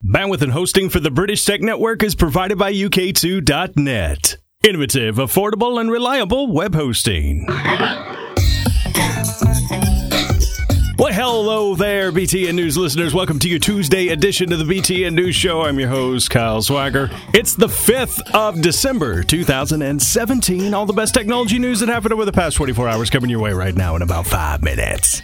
Bandwidth and hosting for the British Tech Network is provided by UK2.net. Innovative, affordable, and reliable web hosting. Well, hello there, BTN News listeners. Welcome to your Tuesday edition of the BTN News Show. I'm your host, Kyle Swagger. It's the 5th of December, 2017. All the best technology news that happened over the past 24 hours coming your way right now in about 5 minutes.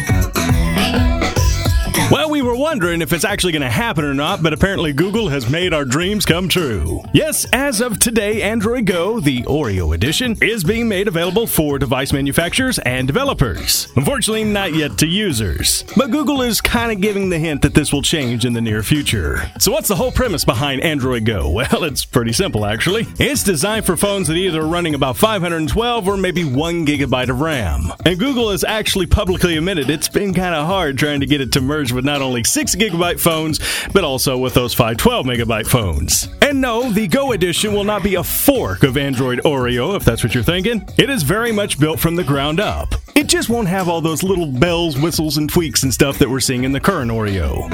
Well, we were wondering if it's actually going to happen or not, but apparently Google has made our dreams come true. Yes, as of today, Android Go, the Oreo edition, is being made available for device manufacturers and developers. Unfortunately, not yet to users. But Google is kind of giving the hint that this will change in the near future. So what's the whole premise behind Android Go? Well, it's pretty simple, actually. It's designed for phones that either are running about 512 or maybe 1 gigabyte of RAM. And Google has actually publicly admitted it's been kind of hard trying to get it to merge with not only 6 gigabyte phones, but also with those 512 megabyte phones. And no, the Go edition will not be a fork of Android Oreo, if that's what you're thinking. It is very much built from the ground up. It just won't have all those little bells, whistles, and tweaks and stuff that we're seeing in the current Oreo.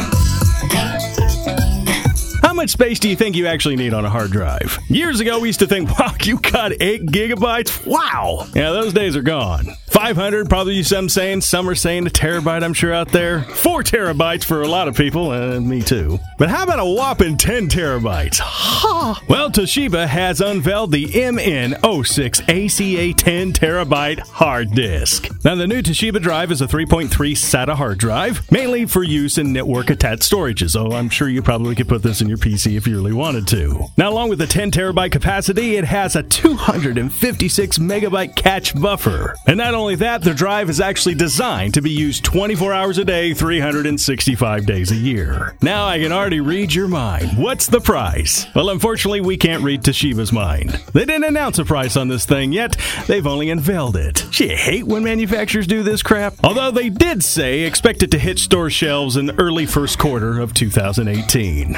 How much space do you think you actually need on a hard drive? Years ago, we used to think, wow, you got 8 gigabytes? Wow! Yeah, those days are gone. 500, probably some are saying a terabyte, I'm sure, out there. 4 terabytes for a lot of people, me too. But how about a whopping 10 terabytes? Ha! Well, Toshiba has unveiled the MN06 ACA 10 terabyte hard disk. Now, the new Toshiba drive is a 3.3 SATA hard drive, mainly for use in network-attached storages, so I'm sure you probably could put this in your PC if you really wanted to. Now, along with the 10 terabyte capacity, it has a 256 megabyte cache buffer. And not only that, the drive is actually designed to be used 24 hours a day, 365 days a year. Now, I can already read your mind. What's the price? Well, unfortunately, we can't read Toshiba's mind. They didn't announce a price on this thing yet. They've only unveiled it. You hate when manufacturers do this crap. Although they did say expect it to hit store shelves in the early first quarter of 2018.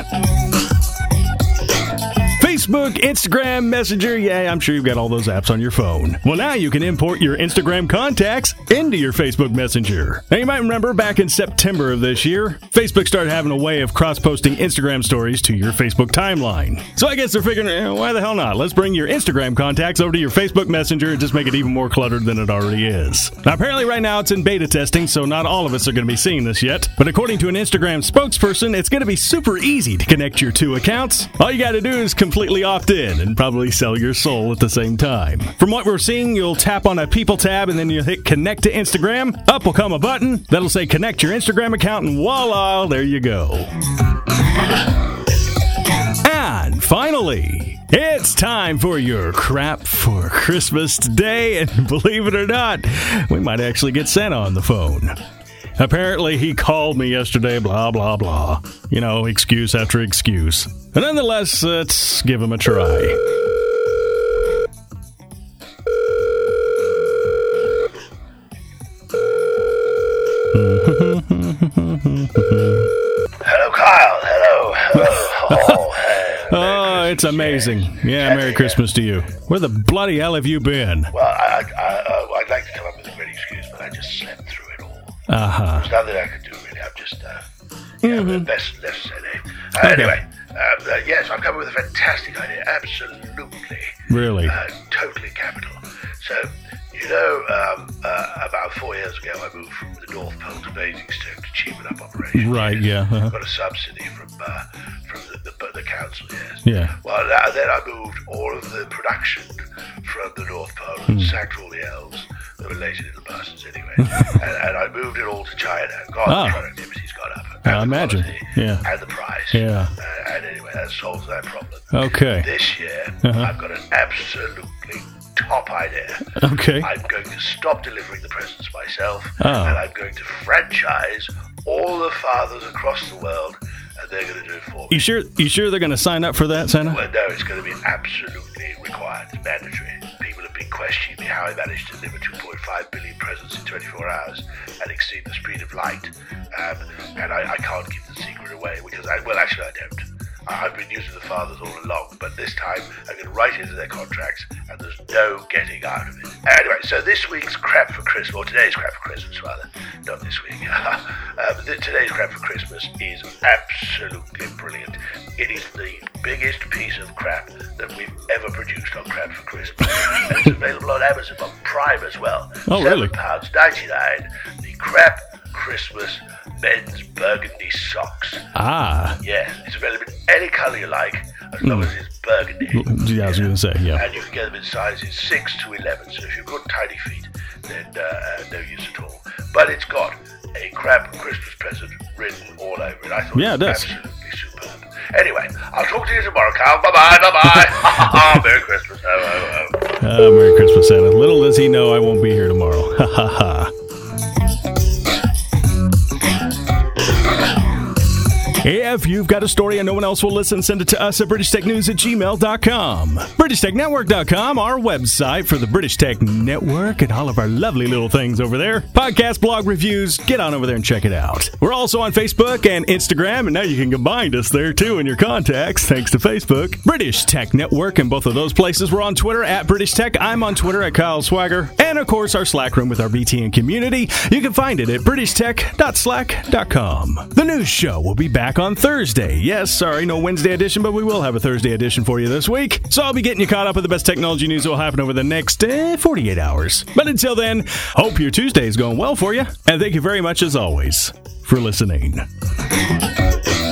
Facebook, Instagram, Messenger, yeah, I'm sure you've got all those apps on your phone. Well, now you can import your Instagram contacts into your Facebook Messenger. Now, you might remember back in September of this year, Facebook started having a way of cross-posting Instagram stories to your Facebook timeline. So I guess they're figuring, why the hell not? Let's bring your Instagram contacts over to your Facebook Messenger and just make it even more cluttered than it already is. Now, apparently right now it's in beta testing, so not all of us are going to be seeing this yet. But according to an Instagram spokesperson, it's going to be super easy to connect your two accounts. All you got to do is completely opt in and probably sell your soul at the same time. From what we're seeing, you'll tap on a People tab and then you'll hit Connect to Instagram. Up will come a button that'll say Connect your Instagram account, and voila, there you go. And finally, it's time for your crap for Christmas today, and believe it or not, we might actually get Santa on the phone. Apparently, he called me yesterday, blah, blah, blah. You know, excuse after excuse. But nonetheless, let's give him a try. Hello, Kyle. Hello. Oh, it's amazing. Yeah, Merry Christmas to you. Where the bloody hell have you been? Well, I'd like to come up with a great excuse, but I just slept through it all. Uh-huh. There's nothing I can do, really. I'm just, best left said, eh? Okay. Anyway, yes, I'm coming with a fantastic idea. Absolutely. Really? Totally capital. So, you know, about 4 years ago, I moved from the North Pole to Basingstoke to cheapen up operations. Right, yeah. Uh-huh. Got a subsidy from the council, yes. Yeah. Well, then I moved all of the production from the North Pole and sacked all the elves. They were lazy little bastards anyway. and I moved it all to China. God, the productivity's gone up. I imagine. Yeah. And the price. Yeah. And anyway, that solves that problem. Okay. This year, I've got an absolutely top idea. Okay. I'm going to stop delivering the presents myself, Oh. and I'm going to franchise all the fathers across the world, and they're going to do it for me. You sure they're going to sign up for that, Santa? Well, no, it's going to be absolutely required. It's mandatory. People have been questioning me how I managed to deliver 2.5 billion presents in 24 hours and exceed the speed of light. And I can't give the secret away because I don't. I've been using the fathers all along, but this time I can write into their contracts, and there's no getting out of it. Anyway, so this week's crap for Christmas, or today's crap for Christmas, rather, not this week. Today's crap for Christmas is absolutely brilliant. It is the biggest piece of crap that we've ever produced on Crap for Christmas. And it's available on Amazon on Prime as well. Oh, really? £7.99. The Crap Christmas men's burgundy socks. Ah. Yeah, it's available in any colour you like, as long as it's burgundy. Yeah, I was going to say, yeah. And you can get them in sizes 6 to 11, so if you've got tiny feet, then no use at all. But it's got a Crap Christmas present written all over it. I thought it does. Absolutely superb. Anyway, I'll talk to you tomorrow, Carl. Bye-bye. Merry Christmas. Merry Christmas, Santa. Little does he know I won't be here tomorrow. Ha ha ha. If you've got a story and no one else will listen, send it to us at BritishTechNews@gmail.com. BritishTechNetwork.com, our website for the British Tech Network and all of our lovely little things over there. Podcast, blog reviews, get on over there and check it out. We're also on Facebook and Instagram, and now you can combine us there too in your contacts, thanks to Facebook. British Tech Network in both of those places. We're on Twitter at British Tech. I'm on Twitter at Kyle Swagger. And of course, our Slack room with our BTN community. You can find it at BritishTech.slack.com. The news show will be back on Thursday. Yes, sorry, no Wednesday edition, but we will have a Thursday edition for you this week. So I'll be getting you caught up with the best technology news that will happen over the next 48 hours. But until then, hope your Tuesday is going well for you. And thank you very much, as always, for listening.